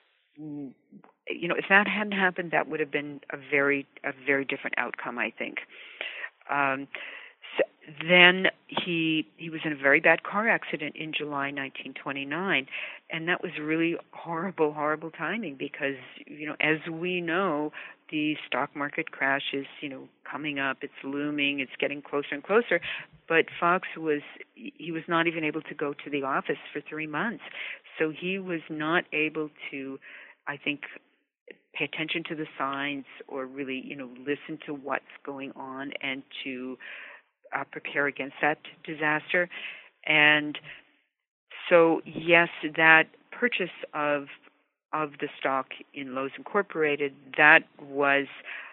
You know, if that hadn't happened, that would have been a very, a very different outcome, I think. Um, So then he he was in a very bad car accident in July nineteen twenty-nine, and that was really horrible, horrible timing because, you know, as we know, the stock market crash is, you know, coming up, it's looming, it's getting closer and closer, but Fox was, he was not even able to go to the office for three months. So he was not able to, I think, pay attention to the signs or really, you know, listen to what's going on and to Uh, prepare against that disaster. And so, yes, that purchase of of the stock in Loew's Incorporated, that was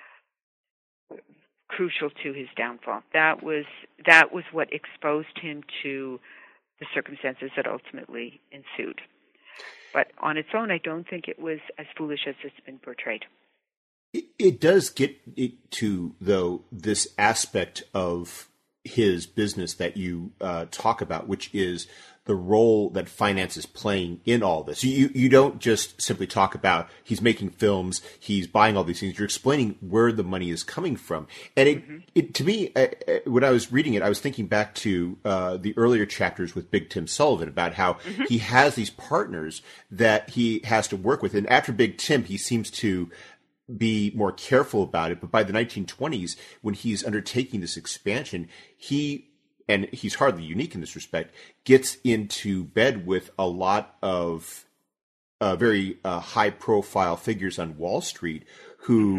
crucial to his downfall. That was that was what exposed him to the circumstances that ultimately ensued. But on its own, I don't think it was as foolish as it's been portrayed. It, it does get it to, though, this aspect of his business that you uh, talk about, which is the role that finance is playing in all this. You you don't just simply talk about he's making films, he's buying all these things. You're explaining where the money is coming from. And it, mm-hmm. it to me, uh, when I was reading it, I was thinking back to uh, the earlier chapters with Big Tim Sullivan about how mm-hmm. he has these partners that he has to work with. And after Big Tim, he seems to be more careful about it. But by the nineteen twenties, when he's undertaking this expansion, he, and he's hardly unique in this respect, gets into bed with a lot of uh, very uh, high-profile figures on Wall Street who, mm-hmm.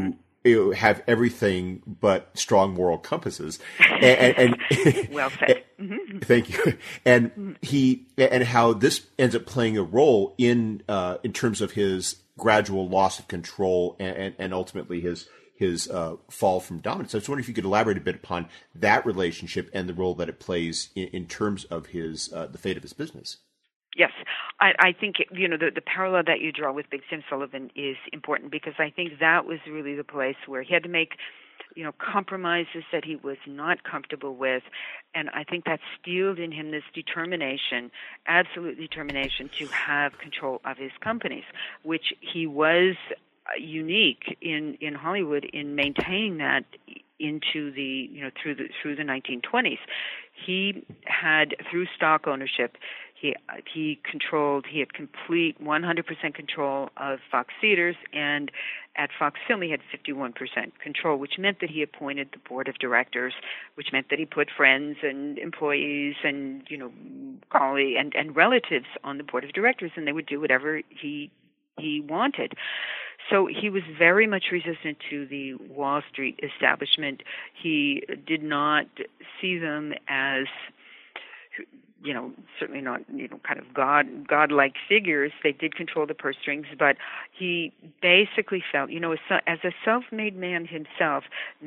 you know, have everything but strong moral compasses. And, and, and well said. Mm-hmm. Thank you. And he and how this ends up playing a role in uh, in terms of his gradual loss of control and, and, and ultimately his his uh, fall from dominance. I was wondering if you could elaborate a bit upon that relationship and the role that it plays in, in terms of his uh, the fate of his business. Yes, I, I think you know the, the parallel that you draw with Big Tim Sullivan is important, because I think that was really the place where he had to make, you know, compromises that he was not comfortable with, and I think that instilled in him this determination, absolute determination to have control of his companies, which he was unique in, in Hollywood in maintaining that into the you know through the through the nineteen twenties. He had, through stock ownership, he he controlled he had complete one hundred percent control of Fox Theaters, and at Fox Film he had fifty-one percent control, which meant that he appointed the board of directors, which meant that he put friends and employees and you know colleagues and, and relatives on the board of directors, and they would do whatever he he wanted. So he was very much resistant to the Wall Street establishment. He did not see them as, you know, certainly not, you know, kind of God, God-like figures. They did control the purse strings, but he basically felt, you know, as, as a self-made man himself,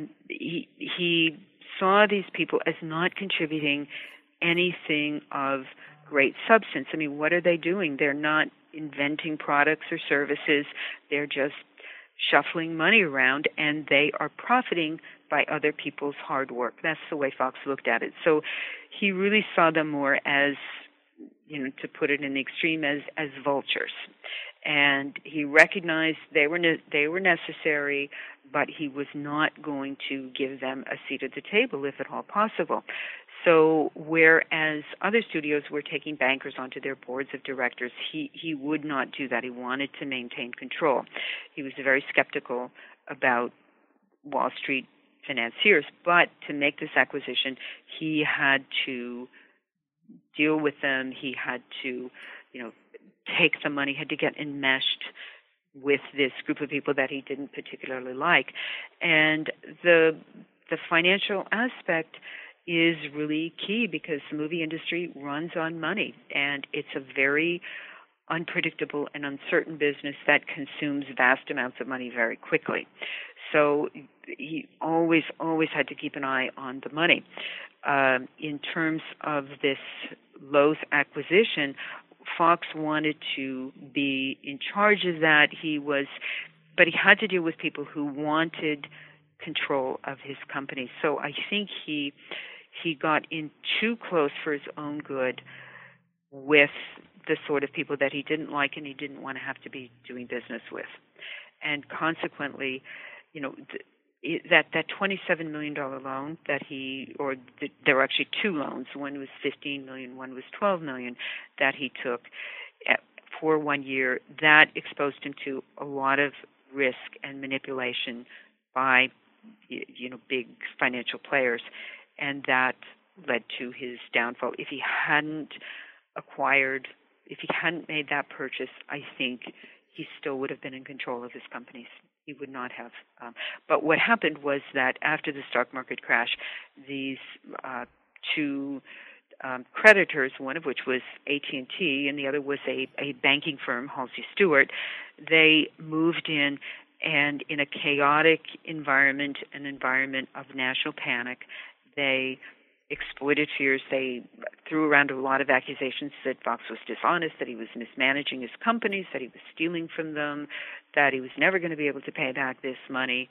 he, he saw these people as not contributing anything of great substance. I mean, what are they doing? They're not inventing products or services. They're just shuffling money around, and they are profiting by other people's hard work. That's the way Fox looked at it. So he really saw them more as, you know, to put it in the extreme, as as vultures. And he recognized they were ne- they were necessary, but he was not going to give them a seat at the table if at all possible. So whereas other studios were taking bankers onto their boards of directors, he, he would not do that. He wanted to maintain control. He was very skeptical about Wall Street financiers, but to make this acquisition, he had to deal with them. He had to, you know, take the money, had to get enmeshed with this group of people that he didn't particularly like. And the the financial aspect is really key, because the movie industry runs on money, and it's a very unpredictable and uncertain business that consumes vast amounts of money very quickly. So he always, always had to keep an eye on the money. Um, in terms of this Loews acquisition, Fox wanted to be in charge of that. He was, but he had to deal with people who wanted control of his company. So I think he he got in too close for his own good with the sort of people that he didn't like and he didn't want to have to be doing business with. And consequently, you know, th- that that twenty-seven million dollars loan that he, or th- there were actually two loans, one was fifteen million dollars, one was twelve million dollars, that he took at, for one year, that exposed him to a lot of risk and manipulation by, you know, big financial players, and that led to his downfall. If he hadn't acquired, if he hadn't made that purchase, I think he still would have been in control of his companies. He would not have. Um, but what happened was that after the stock market crash, these uh, two um, creditors, one of which was A T and T and the other was a, a banking firm, Halsey Stewart, they moved in, and in a chaotic environment, an environment of national panic, they exploited fears. They threw around a lot of accusations that Fox was dishonest, that he was mismanaging his companies, that he was stealing from them, that he was never going to be able to pay back this money.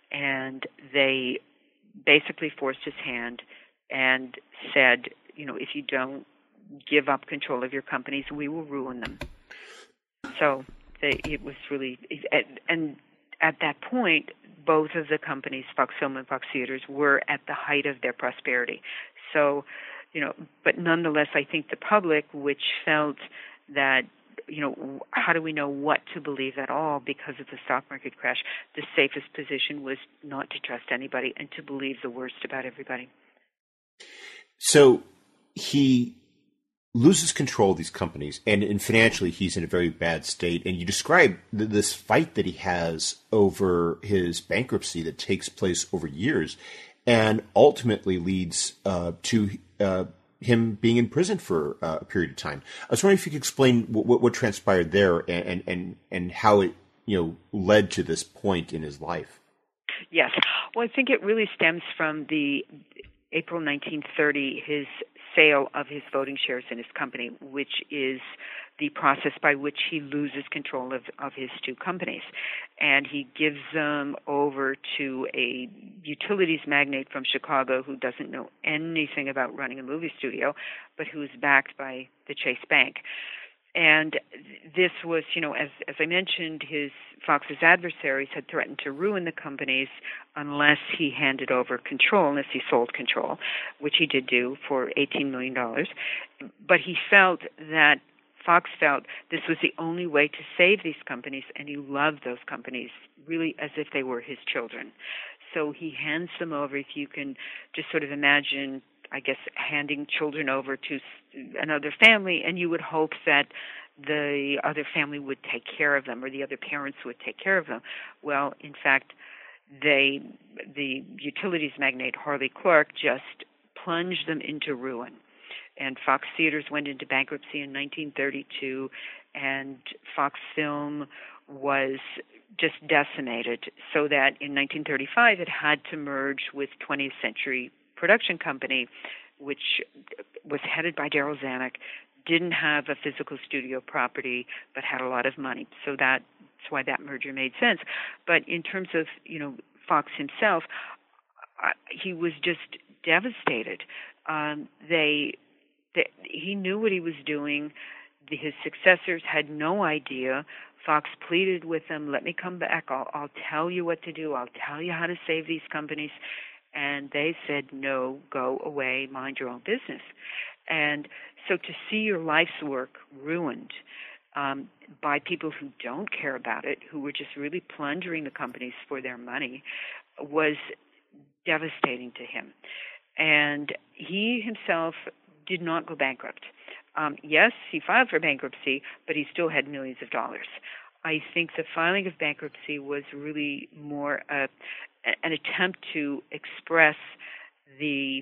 And they basically forced his hand and said, you know, if you don't give up control of your companies, we will ruin them. So they, it was really, and at that point, both of the companies, Fox Film and Fox Theaters, were at the height of their prosperity. So, you know, but nonetheless, I think the public, which felt that, you know, how do we know what to believe at all because of the stock market crash, the safest position was not to trust anybody and to believe the worst about everybody. So he loses control of these companies, and, and financially he's in a very bad state. And you describe th- this fight that he has over his bankruptcy that takes place over years, and ultimately leads uh, to uh, him being in prison for uh, a period of time. I was wondering if you could explain what, what, what transpired there, and, and and how it you know led to this point in his life. Yes, well, I think it really stems from the April nineteen thirty, his sale of his voting shares in his company, which is the process by which he loses control of, of his two companies. And he gives them over to a utilities magnate from Chicago who doesn't know anything about running a movie studio, but who is backed by the Chase Bank. And this was, you know, as as I mentioned, his Fox's adversaries had threatened to ruin the companies unless he handed over control, unless he sold control, which he did do for eighteen million dollars. But he felt that, Fox felt this was the only way to save these companies, and he loved those companies really as if they were his children. So he hands them over. If you can just sort of imagine, I guess, handing children over to another family, and you would hope that the other family would take care of them, or the other parents would take care of them. Well, in fact, they, the utilities magnate Harley Clark, just plunged them into ruin. And Fox Theaters went into bankruptcy in nineteen thirty-two, and Fox Film was just decimated, so that in nineteen thirty-five it had to merge with twentieth Century Production Company, which was headed by Darryl Zanuck, didn't have a physical studio property, but had a lot of money. So that's why that merger made sense. But in terms of, you know, Fox himself, uh, he was just devastated. Um, they, they, he knew what he was doing. The, his successors had no idea. Fox pleaded with them, let me come back. I'll, I'll tell you what to do. I'll tell you how to save these companies. And they said, no, go away, mind your own business. And so to see your life's work ruined um, by people who don't care about it, who were just really plundering the companies for their money, was devastating to him. And he himself did not go bankrupt. Um, yes, he filed for bankruptcy, but he still had millions of dollars. I think the filing of bankruptcy was really more a, an attempt to express the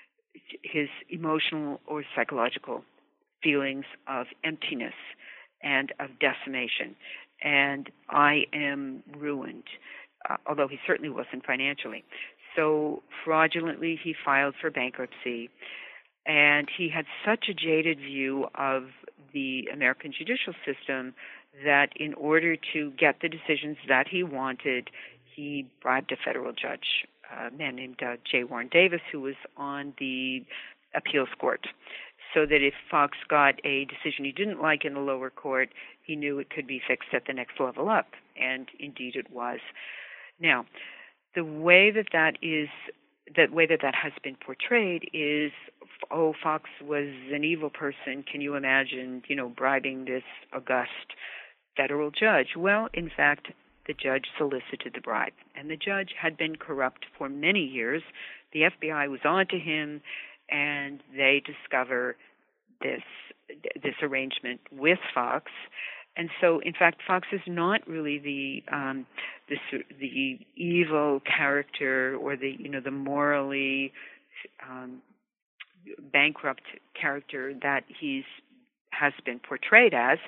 his emotional or psychological feelings of emptiness and of decimation. And I am ruined, uh, although he certainly wasn't financially. So fraudulently he filed for bankruptcy. And he had such a jaded view of the American judicial system that in order to get the decisions that he wanted, he bribed a federal judge, a man named uh, J. Warren Davis, who was on the appeals court, so that if Fox got a decision he didn't like in the lower court, he knew it could be fixed at the next level up, and indeed it was. Now, the way that that is, the way that that has been portrayed is, oh, Fox was an evil person. Can you imagine, you know, bribing this august federal judge? Well, in fact, the judge solicited the bribe, and the judge had been corrupt for many years. The F B I was on to him, and they discover this this arrangement with Fox. And so, in fact, Fox is not really the um, the the evil character or the you know the morally um, bankrupt character that he's has been portrayed as.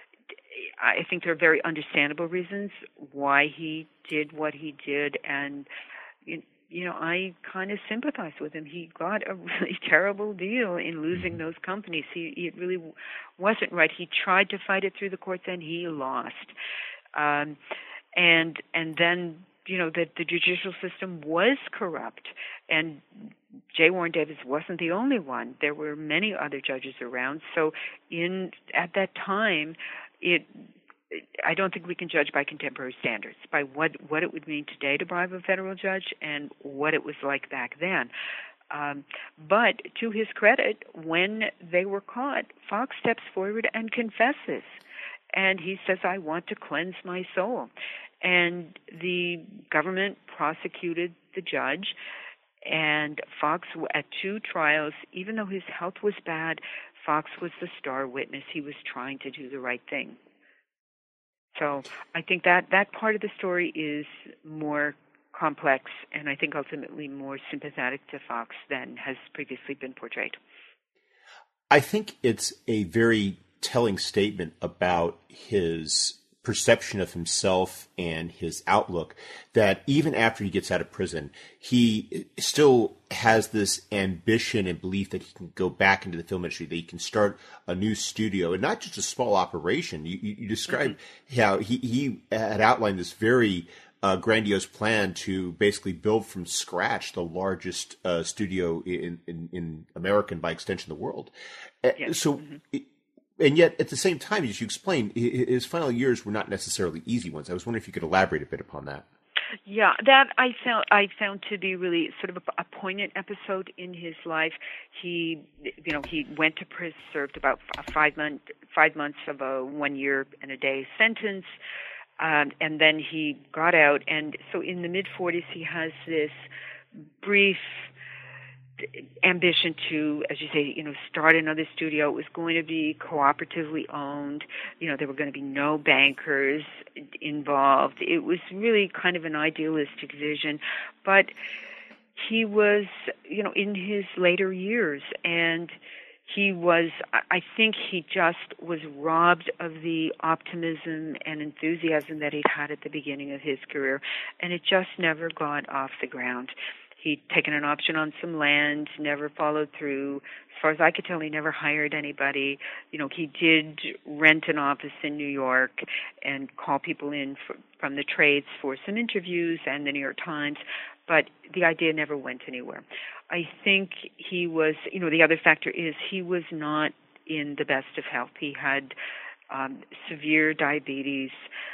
I think there are very understandable reasons why he did what he did, and you know, I kind of sympathize with him. He got a really terrible deal in losing those companies. He it really wasn't right. He tried to fight it through the courts, and he lost. Um, and and then you know the the judicial system was corrupt, and J. Warren Davis wasn't the only one. There were many other judges around. So in at that time, it. I don't think we can judge by contemporary standards, by what, what it would mean today to bribe a federal judge and what it was like back then. Um, but to his credit, when they were caught, Fox steps forward and confesses. And he says, I want to cleanse my soul. And the government prosecuted the judge. And Fox, at two trials, even though his health was bad, Fox was the star witness. He was trying to do the right thing. So I think that that part of the story is more complex, and I think ultimately more sympathetic to Fox than has previously been portrayed. I think it's a very telling statement about his perception of himself and his outlook, that even after he gets out of prison, he still has this ambition and belief that he can go back into the film industry, that he can start a new studio, and not just a small operation. You, you, you described mm-hmm. how he, he had outlined this very uh, grandiose plan to basically build from scratch the largest uh, studio in, in, in America and by extension the world. Yes. So mm-hmm. it, And yet, at the same time, as you explained, his final years were not necessarily easy ones. I was wondering if you could elaborate a bit upon that. Yeah, that I found I found to be really sort of a, a poignant episode in his life. He, you know, he went to prison, served about a five month five months of a one year and a day sentence, um, and then he got out. And so, in the mid forties, he has this brief ambition to, as you say, you know, start another studio. It was going to be cooperatively owned. You know, there were going to be no bankers involved. It was really kind of an idealistic vision, but he was, you know, in his later years, and he was, I think he just was robbed of the optimism and enthusiasm that he'd had at the beginning of his career, and it just never got off the ground. He'd taken an option on some land, never followed through. As far as I could tell, he never hired anybody. You know, he did rent an office in New York and call people in for, from the trades for some interviews and the New York Times, but the idea never went anywhere. I think he was, you know, the other factor is he was not in the best of health. He had um, severe diabetes,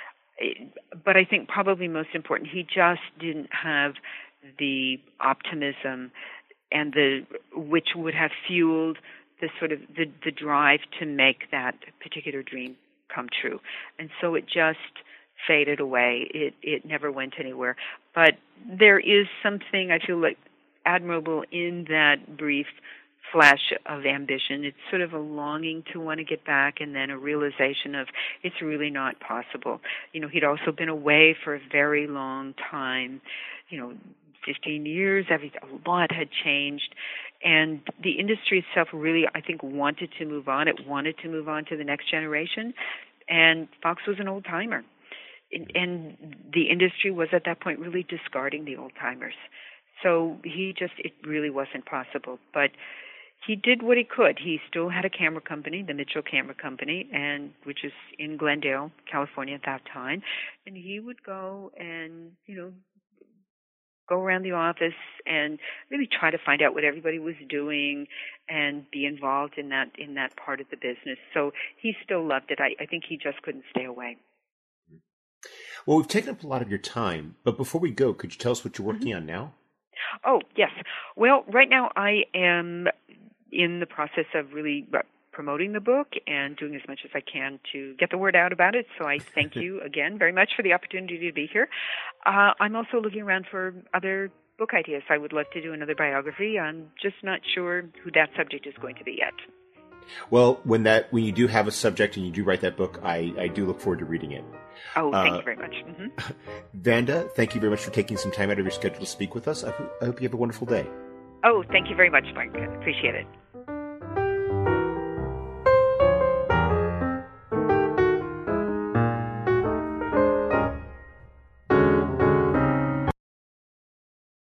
but I think probably most important, he just didn't have the optimism and the which would have fueled the sort of the, the drive to make that particular dream come true. And so it just faded away. It it never went anywhere. But there is something I feel like admirable in that brief flash of ambition. It's sort of a longing to want to get back, and then a realization of it's really not possible. You know, he'd also been away for a very long time, you know, fifteen years, everything, a lot had changed, and the industry itself really, I think, wanted to move on. It wanted to move on to the next generation, and Fox was an old-timer, and, and the industry was at that point really discarding the old-timers. So he just, it really wasn't possible, but he did what he could. He still had a camera company, the Mitchell Camera Company, and which is in Glendale, California at that time, and he would go and, you know, go around the office and really try to find out what everybody was doing and be involved in that in that part of the business. So he still loved it. I, I think he just couldn't stay away. Well, we've taken up a lot of your time, but before we go, could you tell us what you're working mm-hmm. on now? Oh, yes. Well, right now I am in the process of really promoting the book and doing as much as I can to get the word out about it. So I thank you again very much for the opportunity to be here. Uh, I'm also looking around for other book ideas. I would love to do another biography. I'm just not sure who that subject is going to be yet. Well, when that when you do have a subject and you do write that book, I, I do look forward to reading it. Oh, thank uh, you very much. Mm-hmm. Vanda, thank you very much for taking some time out of your schedule to speak with us. I, I hope you have a wonderful day. Oh, thank you very much, Mike. I appreciate it.